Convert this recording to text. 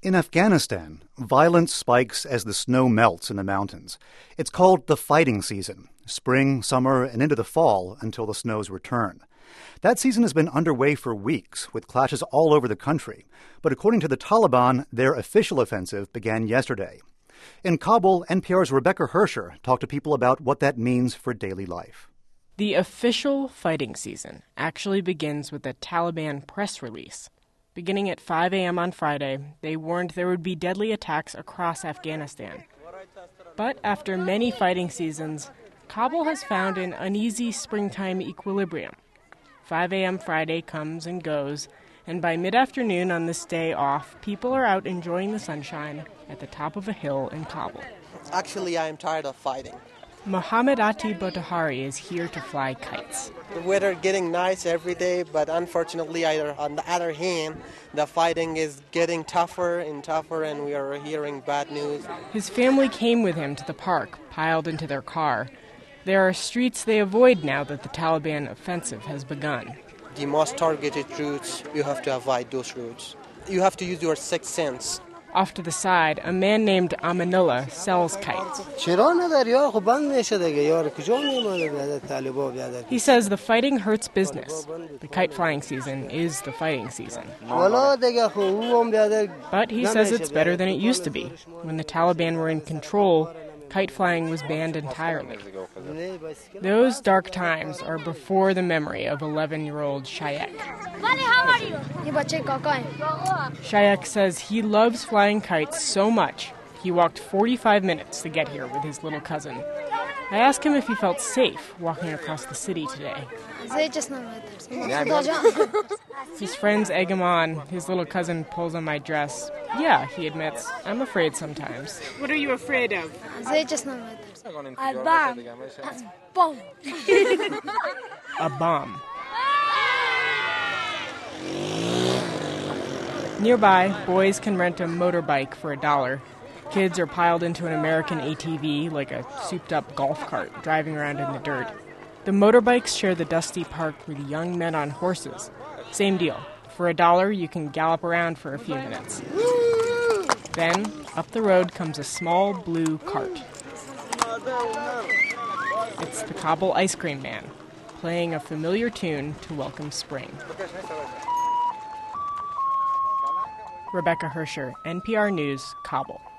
In Afghanistan, violence spikes as the snow melts in the mountains. It's called the fighting season, spring, summer, and into the fall until the snows return. That season has been underway for weeks, with clashes all over the country. But according to the Taliban, their official offensive began yesterday. In Kabul, NPR's Rebecca Hersher talked to people about what that means for daily life. The official fighting season actually begins with a Taliban press release. Beginning at 5 a.m. on Friday, they warned there would be deadly attacks across Afghanistan. But after many fighting seasons, Kabul has found an uneasy springtime equilibrium. 5 a.m. Friday comes and goes, and by mid-afternoon on this day off, people are out enjoying the sunshine at the top of a hill in Kabul. Actually, I am tired of fighting. Mohammed Ati Botahari is here to fly kites. The weather getting nice every day, but unfortunately, on the other hand, the fighting is getting tougher and tougher, and we are hearing bad news. His family came with him to the park, piled into their car. There are streets they avoid now that the Taliban offensive has begun. The most targeted routes, you have to avoid those routes. You have to use your sixth sense. Off to the side, a man named Amanullah sells kites. He says the fighting hurts business. The kite flying season is the fighting season. But he says it's better than it used to be. When the Taliban were in control, kite flying was banned entirely. Those dark times are before the memory of 11-year-old Shayak. Shayak says he loves flying kites so much, he walked 45 minutes to get here with his little cousin. I asked him if he felt safe walking across the city today. His friends egg him on. His little cousin pulls on my dress. Yeah, he admits, I'm afraid sometimes. What are you afraid of? A bomb. Nearby, boys can rent a motorbike for $1. Kids are piled into an American ATV like a souped-up golf cart driving around in the dirt. The motorbikes share the dusty park with young men on horses. Same deal. For $1, you can gallop around for a few minutes. Then, up the road comes a small blue cart. It's the Kabul ice cream man, playing a familiar tune to welcome spring. Rebecca Hersher, NPR News, Kabul.